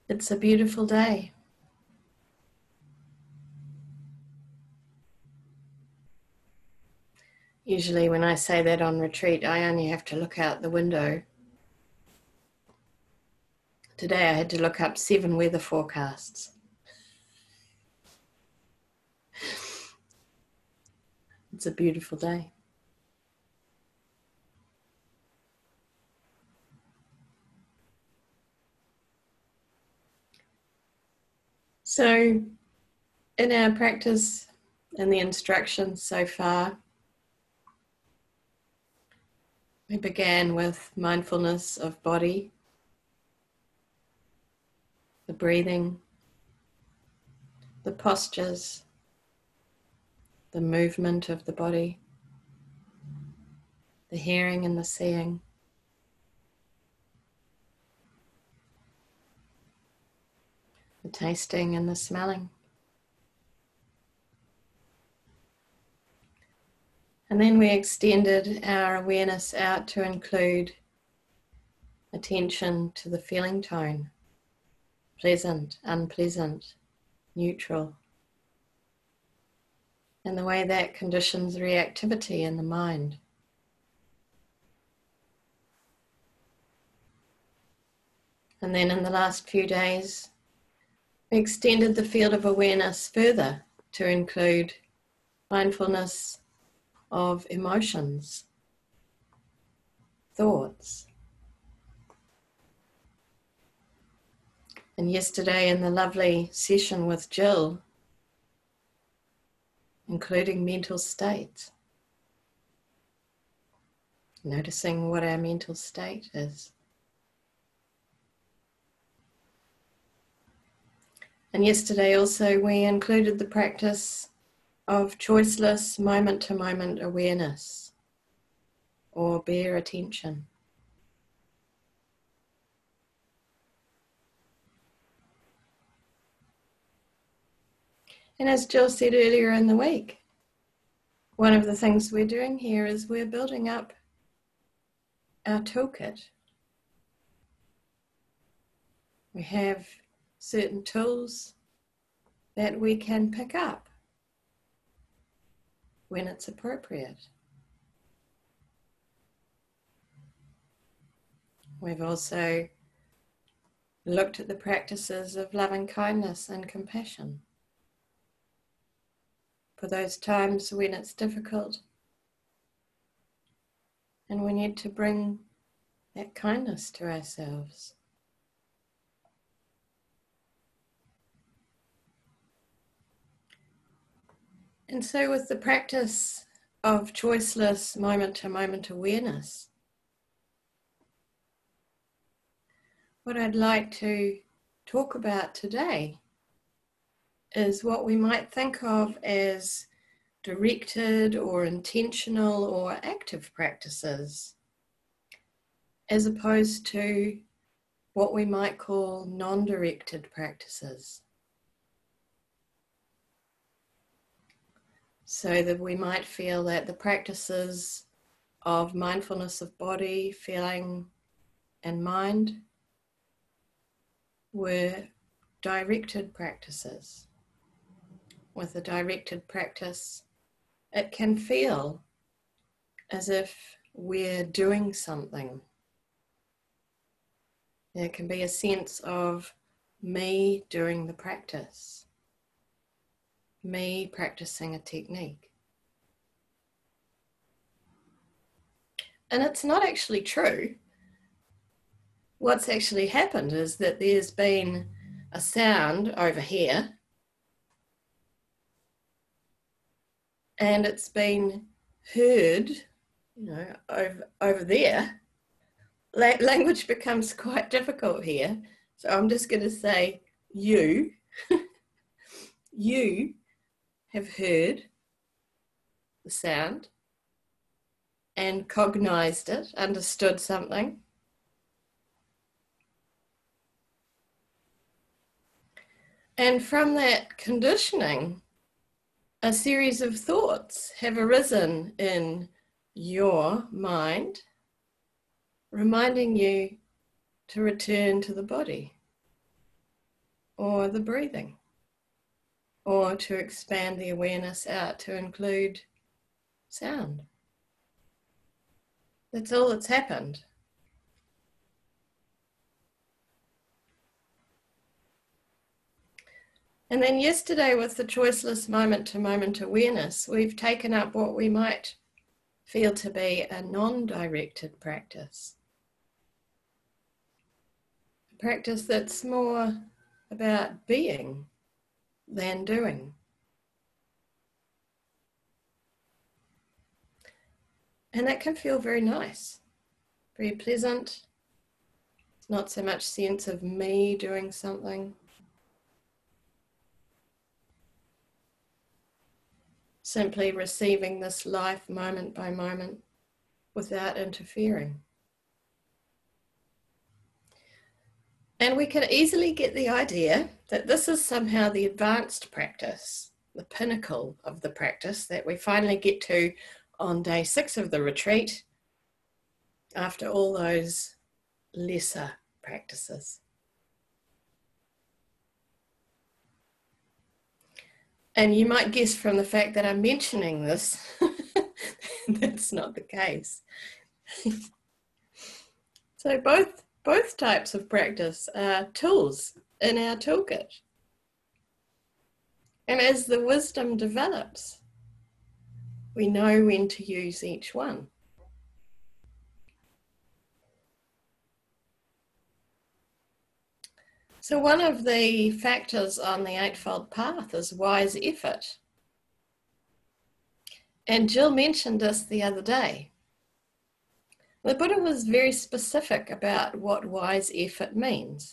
It's a beautiful day. Usually when I say that on retreat, I only have to look out the window. Today I had to look up 7 weather forecasts. It's a beautiful day. So in our practice and the instructions so far, we began with mindfulness of body, the breathing, the postures, the movement of the body, the hearing and the seeing. The tasting and the smelling. And then we extended our awareness out to include attention to the feeling tone, pleasant, unpleasant, neutral, and the way that conditions reactivity in the mind. And then in the last few days, we extended the field of awareness further to include mindfulness of emotions, thoughts. And yesterday in the lovely session with Jill, including mental states, noticing what our mental state is. And yesterday also we included the practice of choiceless moment-to-moment awareness or bare attention. And as Jill said earlier in the week, one of the things we're doing here is we're building up our toolkit. We have certain tools that we can pick up when it's appropriate. We've also looked at the practices of loving kindness and compassion for those times when it's difficult and we need to bring that kindness to ourselves. And so with the practice of choiceless moment-to-moment awareness, what I'd like to talk about today is what we might think of as directed or intentional or active practices, as opposed to what we might call non-directed practices. So that we might feel that the practices of mindfulness of body, feeling, and mind were directed practices. With a directed practice, it can feel as if we're doing something. There can be a sense of me doing the practice, me practicing a technique. And it's not actually true. What's actually happened is that there's been a sound over here and it's been heard, over there. Language becomes quite difficult here. So I'm just going to say you. You have heard the sound and cognized it, understood something. And from that conditioning, a series of thoughts have arisen in your mind, reminding you to return to the body. or the breathing, or to expand the awareness out to include sound. That's all that's happened. And then yesterday, with the choiceless moment-to-moment awareness, we've taken up what we might feel to be a non-directed practice. A practice that's more about being than doing. And that can feel very nice, very pleasant. It's not so much sense of me doing something. Simply receiving this life moment by moment without interfering. And we can easily get the idea that this is somehow the advanced practice, the pinnacle of the practice that we finally get to on day 6 of the retreat after all those lesser practices. And you might guess from the fact that I'm mentioning this, that's not the case. So both types of practice are tools in our toolkit. And as the wisdom develops, we know when to use each one. So one of the factors on the Eightfold Path is wise effort. And Jill mentioned this the other day. The Buddha was very specific about what wise effort means.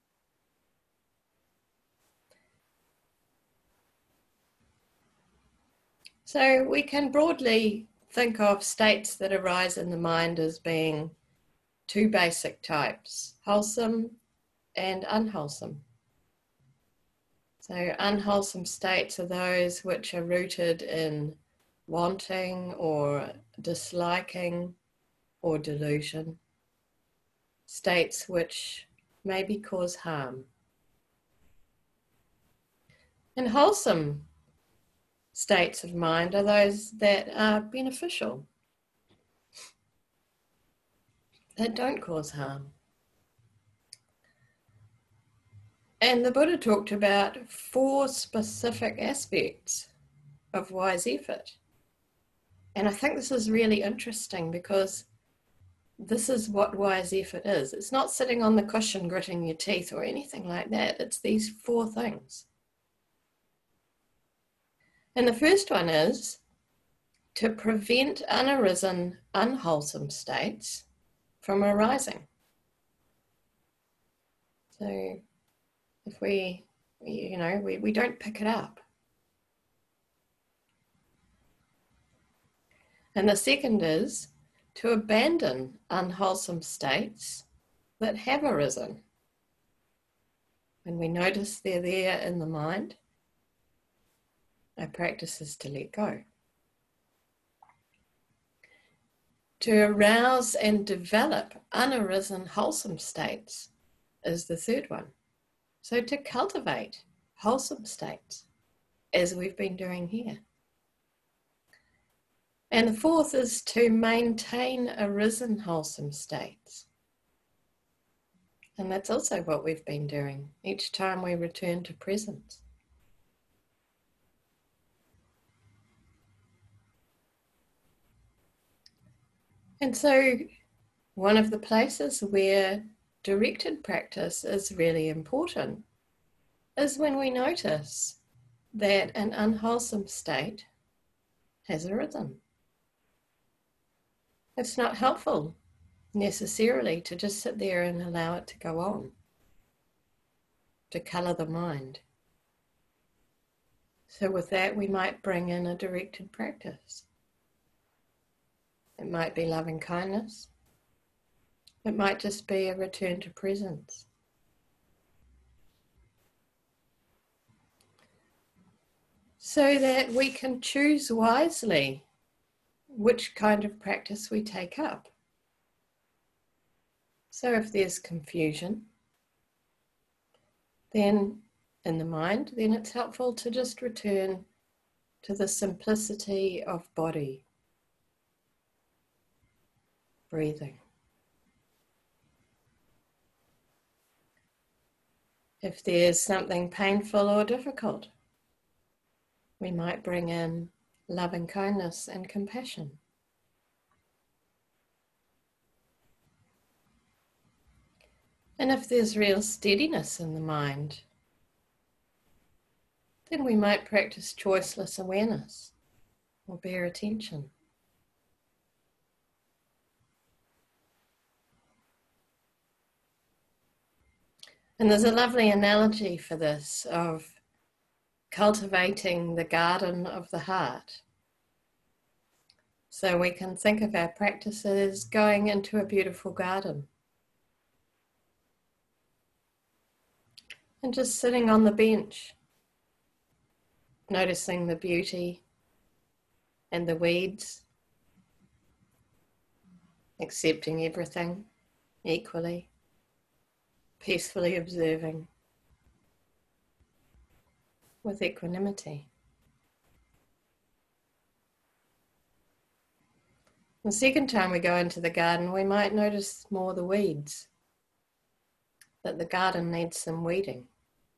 So we can broadly think of states that arise in the mind as being 2 basic types, wholesome and unwholesome. So unwholesome states are those which are rooted in wanting or disliking or delusion, states which maybe cause harm. And wholesome states of mind are those that are beneficial, that don't cause harm. And the Buddha talked about 4 specific aspects of wise effort. And I think this is really interesting because this is what wise effort is. It's not sitting on the cushion gritting your teeth or anything like that. It's these 4 things. And the first one is to prevent unarisen, unwholesome states from arising. So if we don't pick it up. And the second is to abandon unwholesome states that have arisen. When we notice they're there in the mind, our practice is to let go. To arouse and develop unarisen wholesome states is the third one. So to cultivate wholesome states, as we've been doing here. And the fourth is to maintain arisen wholesome states. And that's also what we've been doing each time we return to presence. And so one of the places where directed practice is really important is when we notice that an unwholesome state has arisen. It's not helpful necessarily to just sit there and allow it to go on, to colour the mind. So with that, we might bring in a directed practice. It might be loving kindness. It might just be a return to presence. So that we can choose wisely which kind of practice we take up. So if there's confusion, then in the mind, then it's helpful to just return to the simplicity of body, breathing. If there's something painful or difficult, we might bring in loving kindness and compassion. And if there's real steadiness in the mind, then we might practice choiceless awareness or bare attention. And there's a lovely analogy for this of cultivating the garden of the heart. So we can think of our practices going into a beautiful garden and just sitting on the bench, noticing the beauty and the weeds, accepting everything equally, peacefully observing with equanimity. The second time we go into the garden, we might notice more the weeds, that the garden needs some weeding.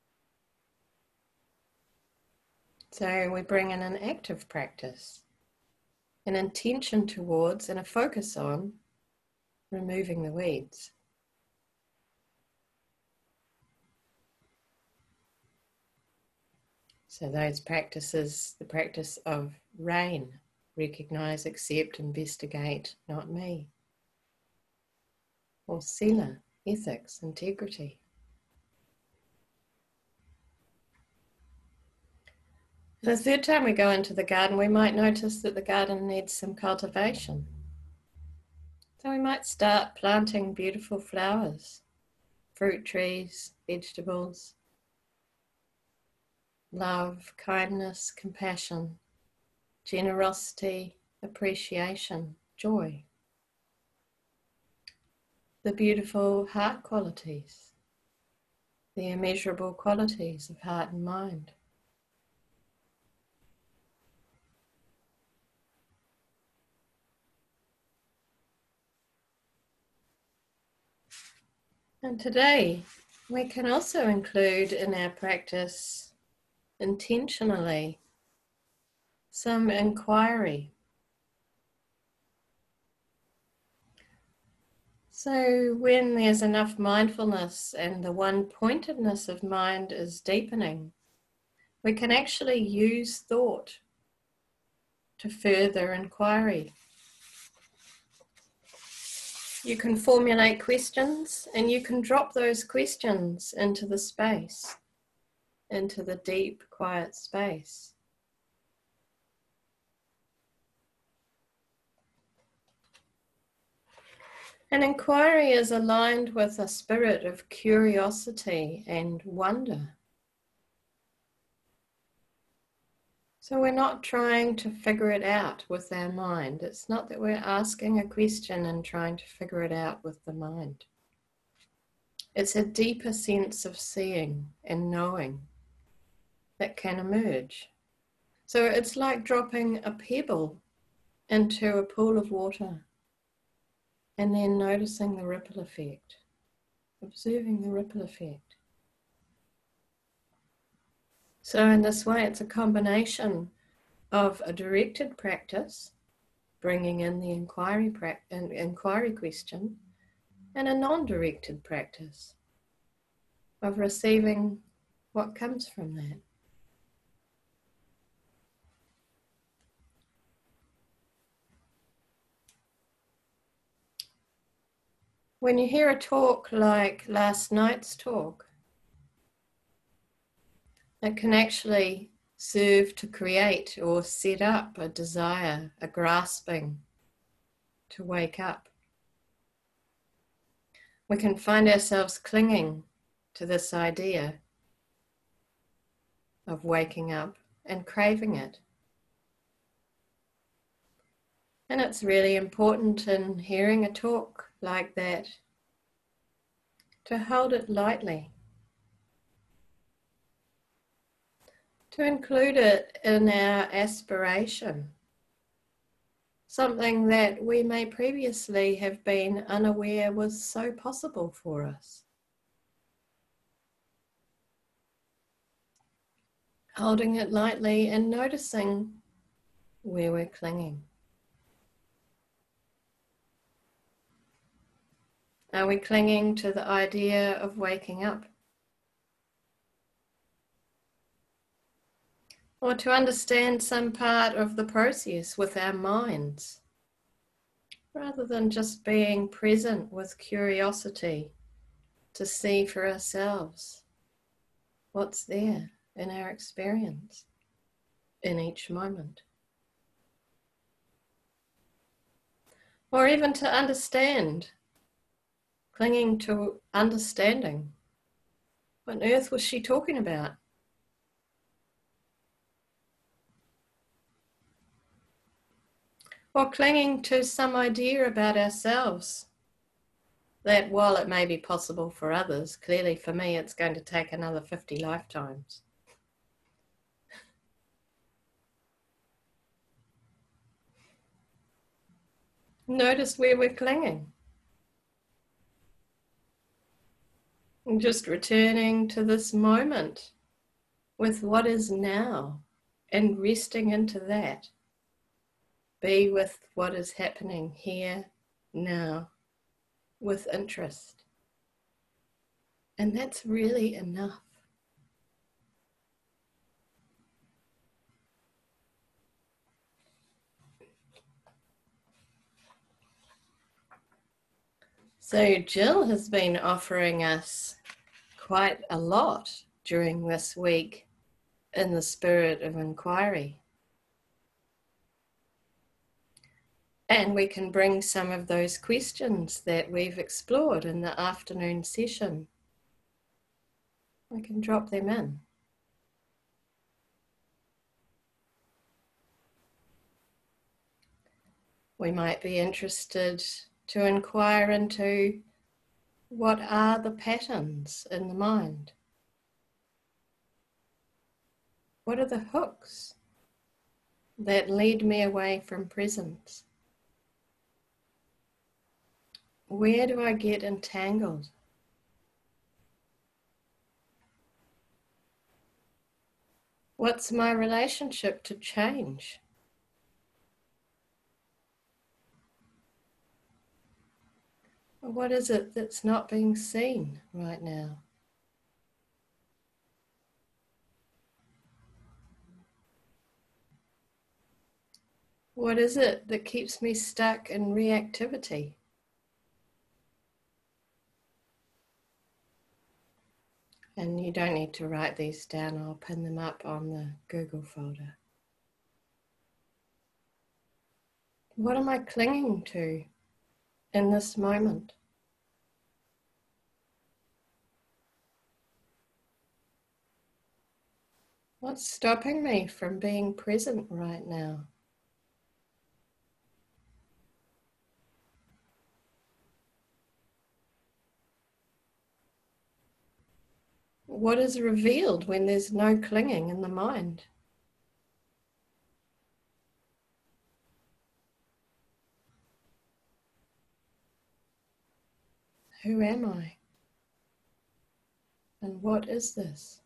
So we bring in an active practice, an intention towards and a focus on removing the weeds. So those practices, the practice of RAIN, recognize, accept, investigate, not me. Or SILA, ethics, integrity. The third time we go into the garden, we might notice that the garden needs some cultivation. So we might start planting beautiful flowers, fruit trees, vegetables, love, kindness, compassion, generosity, appreciation, joy. The beautiful heart qualities, the immeasurable qualities of heart and mind. And today, we can also include in our practice intentionally some inquiry. So when there's enough mindfulness and the one-pointedness of mind is deepening, we can actually use thought to further inquiry. You can formulate questions and you can drop those questions into the space, into the deep, quiet space. And inquiry is aligned with a spirit of curiosity and wonder. So we're not trying to figure it out with our mind. It's not that we're asking a question and trying to figure it out with the mind. It's a deeper sense of seeing and knowing that can emerge. So it's like dropping a pebble into a pool of water and then noticing the ripple effect, observing the ripple effect. So in this way, it's a combination of a directed practice, bringing in the inquiry question, and a non-directed practice of receiving what comes from that. When you hear a talk like last night's talk, it can actually serve to create or set up a desire, a grasping to wake up. We can find ourselves clinging to this idea of waking up and craving it. And it's really important in hearing a talk like that to hold it lightly. to include it in our aspiration, something that we may previously have been unaware was so possible for us. Holding it lightly and noticing where we're clinging. Are we clinging to the idea of waking up? Or to understand some part of the process with our minds, rather than just being present with curiosity to see for ourselves what's there in our experience in each moment. Or even to understand, clinging to understanding. What on earth was she talking about? Or clinging to some idea about ourselves that, while it may be possible for others, clearly for me it's going to take another 50 lifetimes. Notice where we're clinging. And just returning to this moment with what is now and resting into that. Be with what is happening here, now, with interest. And that's really enough. So Jill has been offering us quite a lot during this week in the spirit of inquiry. And we can bring some of those questions that we've explored in the afternoon session. We can drop them in. We might be interested to inquire into what are the patterns in the mind? What are the hooks that lead me away from presence? Where do I get entangled? What's my relationship to change? What is it that's not being seen right now? What is it that keeps me stuck in reactivity? And you don't need to write these down, I'll pin them up on the Google folder. What am I clinging to in this moment? What's stopping me from being present right now? What is revealed when there's no clinging in the mind? Who am I? And what is this?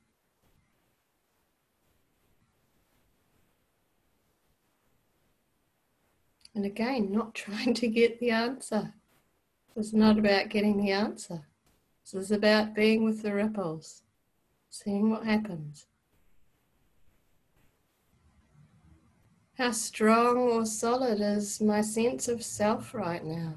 And again, not trying to get the answer. This is not about getting the answer. This is about being with the ripples, seeing what happens. How strong or solid is my sense of self right now?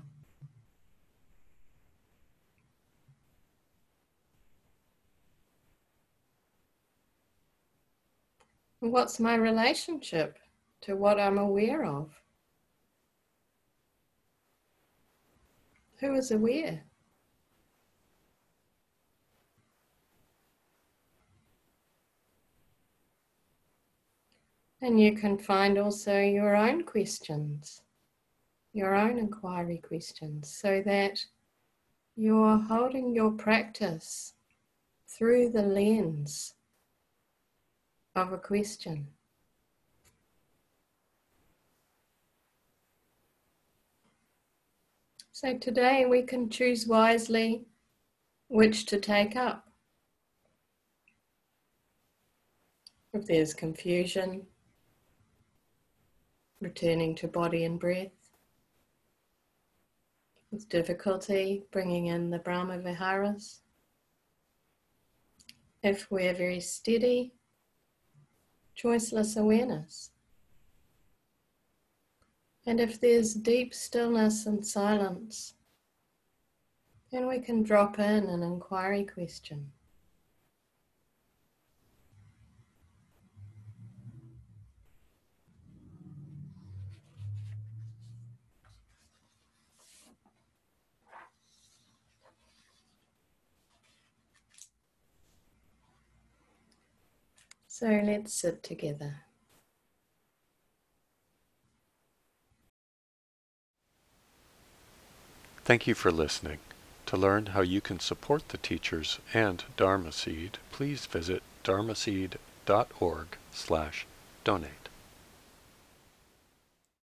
What's my relationship to what I'm aware of? Who is aware? And you can find also your own questions, your own inquiry questions, so that you're holding your practice through the lens of a question. So today we can choose wisely which to take up. If there's confusion, returning to body and breath. With difficulty, bringing in the Brahma Viharas. If we're very steady, choiceless awareness. And if there's deep stillness and silence, then we can drop in an inquiry question. So let's sit together. Thank you for listening. To learn how you can support the teachers and Dharma Seed, please visit dharmaseed.org/donate.